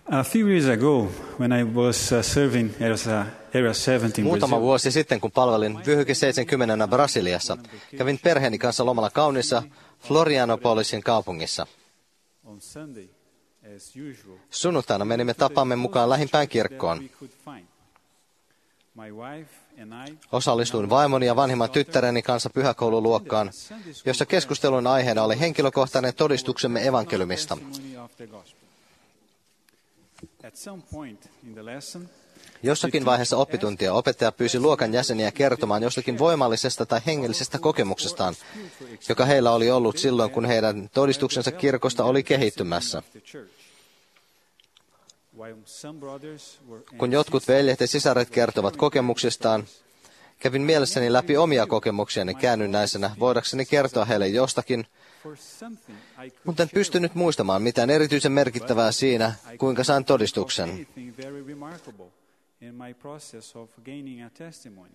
A few years ago, when I was serving as a Area 70 in Muutama Brazil, vuosi sitten, kun palvelin vyöhyke 70 Brasiliassa, kävin perheeni kanssa lomalla kauniissa Florianopolisin kaupungissa. on Sunday, as usual, Sunnuntaina menimme tapamme mukaan lähimpään kirkkoon. we could find. My wife and I Osallistuin vaimoni ja vanhimman tyttäreni kanssa pyhäkoululuokkaan, jossa keskustelun aiheena oli henkilökohtainen todistuksemme evankeliumista. testimony of the gospel. At some point in the lesson, Jossakin vaiheessa oppituntia opettaja pyysi luokan jäseniä kertomaan jostakin voimallisesta tai hengellisestä kokemuksestaan, joka heillä oli ollut silloin, kun heidän todistuksensa kirkosta oli kehittymässä. the church. While some brothers were Kun jotkut veljet ja sisaret kertovat kokemuksistaan, kävin mielessäni läpi omia kokemuksiani käännynnäisenä, voidakseni kertoa heille jostakin, for something I could mutta en pystynyt muistamaan mitään erityisen merkittävää siinä, kuinka sain todistuksen. anything very remarkable in my process of gaining a testimony.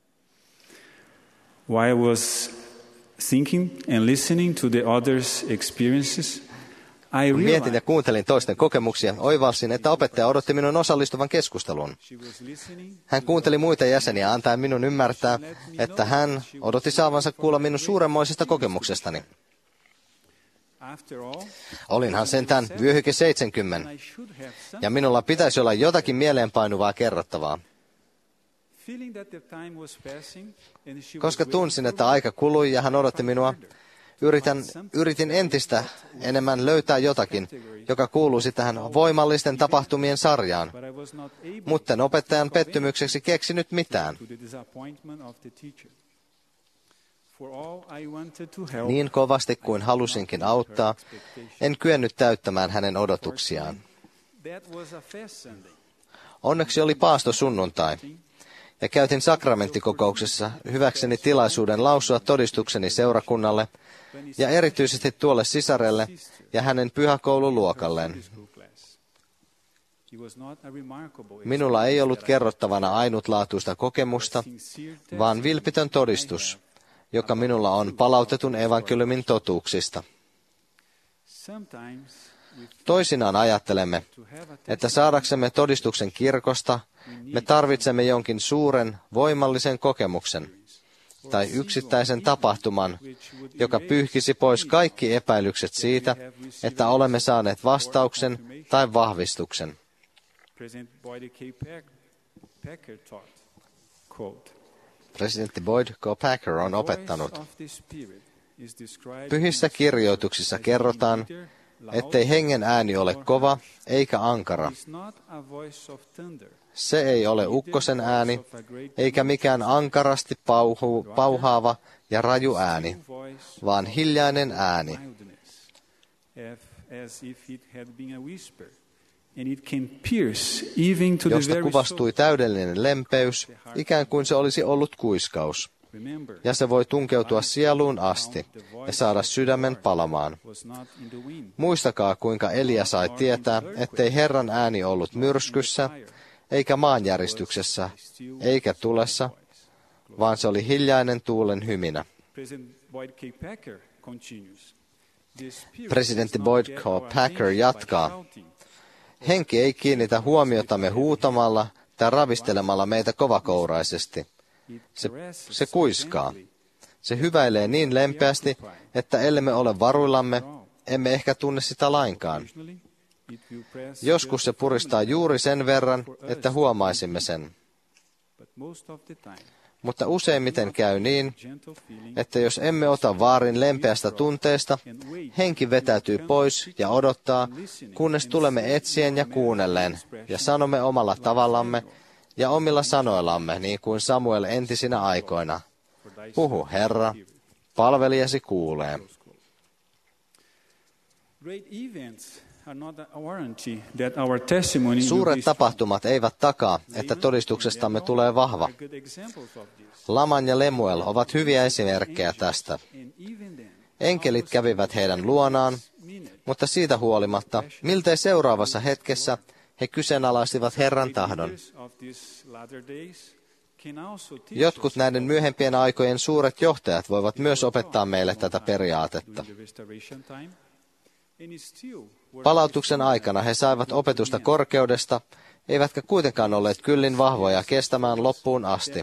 While I was thinking and listening to the others' experiences, I Kun mietin ja realized kuuntelin toisten kokemuksia, oivalsin, että opettaja odotti minun osallistuvan keskusteluun. she was listening. Hän kuunteli muita jäseniä antaen minun ymmärtää, että hän odotti saavansa kuulla minun suuremmoisesta kokemuksestani. After all, Olinhan sentään vyöhyke 70, I should have some ja minulla pitäisi olla jotakin mieleenpainuvaa kerrottavaa. feeling that the time was passing and she Koska was tunsin, että aika kului ja hän odotti minua, yritin entistä enemmän löytää jotakin, joka kuuluisi tähän voimallisten tapahtumien sarjaan, but I was not able mutta en opettajan pettymykseksi keksinyt mitään. to the disappointment of the teacher. For all I wanted to help, Niin kovasti kuin halusinkin auttaa, en kyennyt täyttämään hänen odotuksiaan. that was a fast Sunday. Onneksi oli paastosunnuntai, ja käytin sakramenttikokouksessa hyväkseni tilaisuuden lausua todistukseni seurakunnalle ja erityisesti tuolle sisarelle ja hänen pyhäkoululuokalleen. School class. It was not a remarkable Minulla ei ollut kerrottavana ainutlaatuista kokemusta, sincere vaan vilpitön todistus, joka minulla on palautetun evankeliumin totuuksista. Sometimes we Toisinaan ajattelemme, to have a että saadaksemme todistuksen kirkosta, me tarvitsemme jonkin suuren, voimallisen kokemuksen tai yksittäisen tapahtuman, joka pyyhkisi pois kaikki epäilykset siitä, että olemme saaneet vastauksen tai vahvistuksen. President Boyd K. Packer taught, quote, Presidentti Boyd K. Packer on opettanut. "Voice of the Spirit is described Pyhissä kirjoituksissa kerrotaan, ettei hengen ääni ole kova eikä ankara. is not a voice of thunder, Se ei ole ukkosen ääni, eikä mikään ankarasti pauhaava ja raju ääni, voice vaan hiljainen ääni, mildness, as if it had been a whisper, and it can pierce even to the josta very kuvastui soul. täydellinen lempeys, ikään kuin se olisi ollut kuiskaus. Remember, Ja se voi tunkeutua sieluun asti ja saada sydämen palamaan. was not in the wind, Muistakaa, kuinka Elia sai tietää, ettei Herran ääni ollut myrskyssä, eikä maanjäristyksessä, eikä tulessa, vaan se oli hiljainen tuulen hyminä. President Boyd K. Packer continues. The Spirit Presidentti does not Boyd get K. our Packer attention by jatkaa. shouting. Henki ei kiinnitä huomiotamme huutamalla tai ravistelemalla meitä kovakouraisesti. It Se caresses kuiskaa. gently. Se hyväilee niin lempeästi, että ellemme ole varuillamme, emme ehkä tunne sitä lainkaan. Occasionally, it will press Joskus se just puristaa firmly, juuri sen verran, että huomaisimme sen. but most of the time, Mutta useimmiten käy niin, gentle feeling että jos emme ota vaarin lempeästä tunteesta, henki vetäytyy pois ja odottaa, kunnes tulemme etsien ja kuunnelleen ja sanomme omalla tavallamme ja omilla sanoillamme, niin kuin Samuel entisinä aikoina. Puhu, Herra, palvelijasi kuulee. great events are not a warranty that our testimony will Suuret be tapahtumat eivät takaa, että todistuksestamme tulee vahva. are good examples of this. Laman ja Lemuel ovat hyviä esimerkkejä tästä. And even then, Enkelit kävivät heidän luonaan, mutta siitä huolimatta, miltei seuraavassa hetkessä he kyseenalaistivat Herran tahdon. leaders of these latter days can also teach Jotkut us näiden myöhempien aikojen suuret johtajat voivat myös opettaa meille tätä periaatetta. during the restoration time, and still Palautuksen aikana he saivat opetusta korkeudesta, eivätkä kuitenkaan olleet kyllin vahvoja kestämään loppuun asti.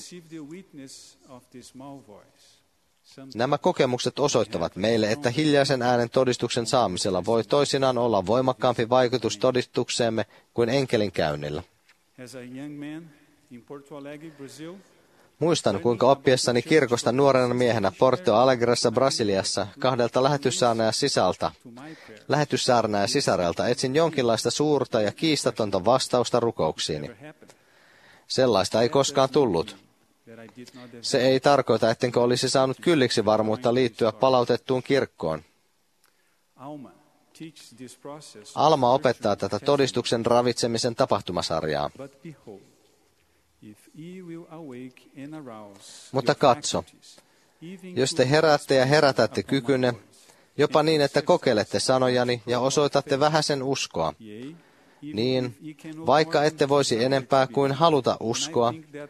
Nämä kokemukset osoittavat meille, että hiljaisen äänen todistuksen saamisella voi toisinaan olla voimakkaampi vaikutus todistukseemme kuin enkelinkäynnillä. Muistan, kuinka oppiessani kirkosta nuorena miehenä Porto Alegressa Brasiliassa kahdelta lähetyssaarnaaja sisarelta etsin jonkinlaista suurta ja kiistatonta vastausta rukouksiini. Sellaista ei koskaan tullut. Se ei tarkoita, ettenkö olisi saanut kylliksi varmuutta liittyä palautettuun kirkkoon. Alma opettaa tätä todistuksen ravitsemisen tapahtumasarjaa. Mutta katso, jos te heräätte ja herätätte kykynne, jopa niin, että kokeilette sanojani ja osoitatte vähäsen uskoa, niin vaikka ette voisi enempää kuin haluta uskoa,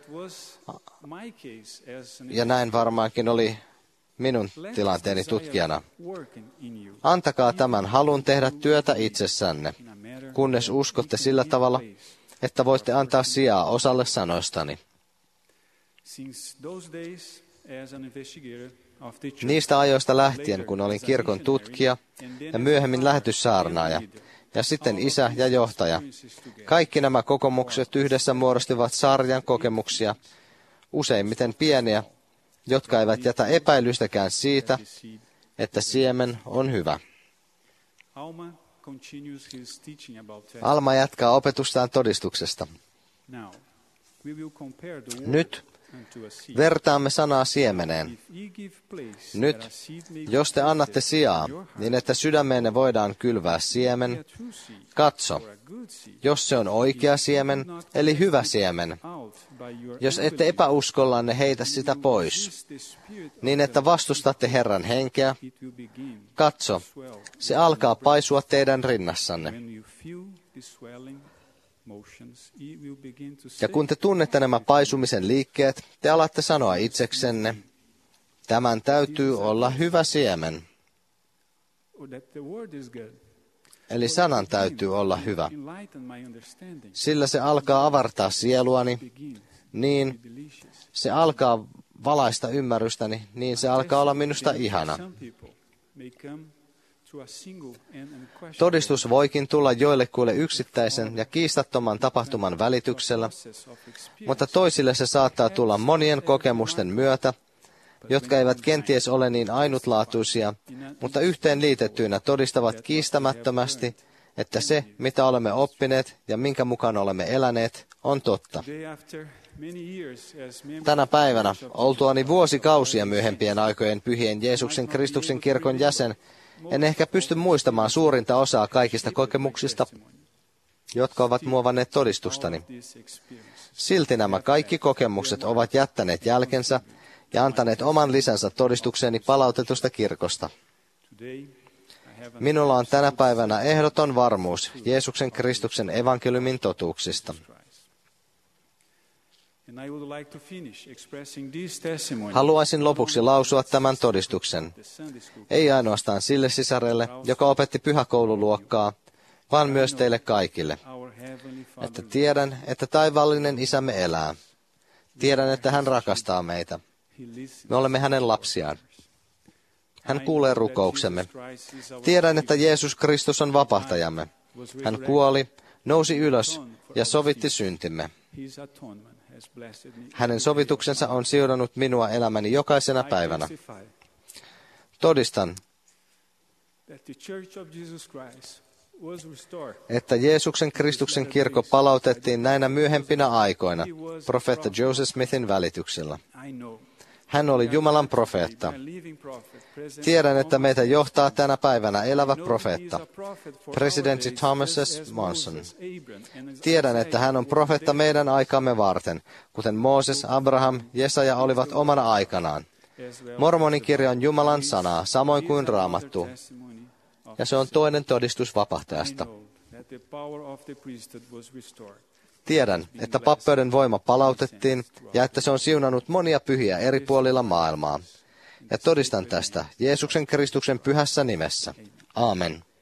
ja näin varmaankin oli minun tilanteeni tutkijana, antakaa tämän halun tehdä työtä itsessänne, kunnes uskotte sillä tavalla, että voitte antaa sijaa osalle sanoistani. Niistä ajoista lähtien, kun olin kirkon tutkija ja myöhemmin lähetyssaarnaaja, ja sitten isä ja johtaja, kaikki nämä kokemukset yhdessä muodostivat sarjan kokemuksia, useimmiten pieniä, jotka eivät jätä epäilystäkään siitä, että siemen on hyvä. Alma jatkaa opetustaan todistuksesta. Nyt vertaamme sanaa siemeneen. Nyt, jos te annatte sijaa, niin että sydämeenne voidaan kylvää siemen, katso, jos se on oikea siemen, eli hyvä siemen, jos ette epäuskollanne heitä sitä pois, niin että vastustatte Herran henkeä, katso, se alkaa paisua teidän rinnassanne. Ja kun te tunnette nämä paisumisen liikkeet, te alatte sanoa itseksenne, tämän täytyy olla hyvä siemen. Eli sanan täytyy olla hyvä. Sillä se alkaa avartaa sieluani, niin se alkaa valaista ymmärrystäni, niin se alkaa olla minusta ihana. Todistus voikin tulla joillekuille yksittäisen ja kiistattoman tapahtuman välityksellä, mutta toisille se saattaa tulla monien kokemusten myötä, jotka eivät kenties ole niin ainutlaatuisia, mutta yhteen liitettyinä todistavat kiistämättömästi, että se, mitä olemme oppineet ja minkä mukaan olemme eläneet, on totta. Tänä päivänä, oltuani vuosikausia myöhempien aikojen pyhien Jeesuksen Kristuksen kirkon jäsen, en ehkä pysty muistamaan suurinta osaa kaikista kokemuksista, jotka ovat muovanneet todistustani. Silti nämä kaikki kokemukset ovat jättäneet jälkensä ja antaneet oman lisänsä todistukseni palautetusta kirkosta. Minulla on tänä päivänä ehdoton varmuus Jeesuksen Kristuksen evankeliumin totuuksista. Haluaisin lopuksi lausua tämän todistuksen, ei ainoastaan sille sisarelle, joka opetti pyhäkoululuokkaa, vaan myös teille kaikille, että tiedän, että taivaallinen Isämme elää. Tiedän, että hän rakastaa meitä. Me olemme hänen lapsiaan. Hän kuulee rukouksemme. Tiedän, että Jeesus Kristus on vapahtajamme. Hän kuoli, nousi ylös ja sovitti syntimme. Hänen sovituksensa on siunannut minua elämäni jokaisena päivänä. Todistan, että Jeesuksen Kristuksen kirkko palautettiin näinä myöhempinä aikoina profeetta Joseph Smithin välityksellä. Hän oli Jumalan profeetta. Tiedän, että meitä johtaa tänä päivänä elävä profeetta, presidentti Thomas S. Monson. Tiedän, että hän on profeetta meidän aikamme varten, kuten Mooses, Abraham, Jesaja olivat omana aikanaan. Mormonin kirja on Jumalan sanaa, samoin kuin Raamattu, ja se on toinen todistus vapahtajasta. Tiedän, että pappeuden voima palautettiin ja että se on siunannut monia pyhiä eri puolilla maailmaa. Ja todistan tästä Jeesuksen Kristuksen pyhässä nimessä. Aamen.